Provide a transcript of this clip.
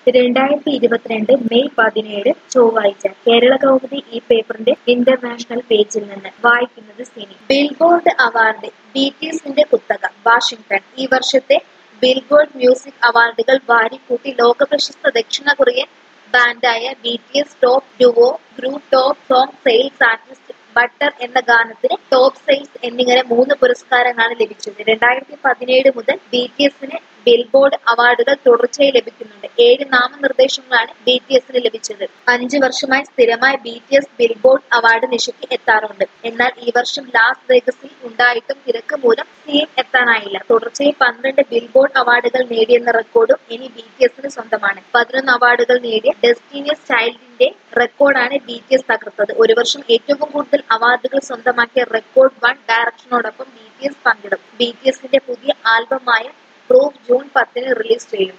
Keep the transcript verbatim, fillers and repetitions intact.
രണ്ടായിരത്തി ഇരുപത്തിരണ്ട് മെയ് പതിനേഴ് ചൊവ്വാഴ്ച കേരളകൗമുദി ഈ പേപ്പറിന്റെ ഇന്റർനാഷണൽ പേജിൽ നിന്ന് വായിക്കുന്നത് സിനി. ബിൽബോർഡ് അവാർഡ് ബിടിഎസിന്റെ കുത്തക. വാഷിംഗ്ടൺ. ഈ വർഷത്തെ ബിൽബോർഡ് മ്യൂസിക് അവാർഡുകൾ വാരിക്കൂട്ടി ലോകപ്രശസ്ത ദക്ഷിണ കൊറിയൻ ബാൻഡായ BTS top duo group, top song sales artist, butter എന്ന ഗാനത്തിന് ടോപ്പ് സെയിൽസ് എന്നിങ്ങനെ മൂന്ന് പുരസ്കാരങ്ങളാണ് ലഭിച്ചത്. രണ്ടായിരത്തി പതിനേഴ് മുതൽ ബിടിഎസിന് ബിൽബോർഡ് അവാർഡുകൾ തുടർച്ചയായി ലഭിക്കുന്നുണ്ട്. ഏഴ് നാമനിർദ്ദേശങ്ങളാണ് ബിടിഎസിന് ലഭിച്ചത്. അഞ്ച് വർഷമായി സ്ഥിരമായി ബിടിഎസ് ബിൽബോർഡ് അവാർഡ് നിശയ്ക്ക് എത്താറുണ്ട്. എന്നാൽ ഈ വർഷം ലാസ് വേഗസിൽ ഉണ്ടായിട്ടും തിരക്ക് മൂലം സിയും എത്താനായില്ല. തുടർച്ചയായി പന്ത്രണ്ട് ബിൽബോർഡ് അവാർഡുകൾ നേടിയെന്ന റെക്കോർഡും ഇനി ബിടിഎസിന് സ്വന്തമാണ്. പതിനൊന്ന് അവാർഡുകൾ നേടിയ ഡെസ്റ്റിനീസ് ചൈൽഡിന്റെ റെക്കോർഡാണ് ബിടിഎസ് തകർത്തത്. ഒരു വർഷം ഏറ്റവും കൂടുതൽ അവാർഡുകൾ സ്വന്തമാക്കിയ റെക്കോർഡ് വൺ ഡയറക്ഷനോടൊപ്പം ബിടിഎസ് പങ്കിടും. ബിടിഎസിന്റെ പുതിയ ആൽബമായ പ്രൂഫ് ജൂൺ പത്തിന് റിലീസ് ചെയ്യും.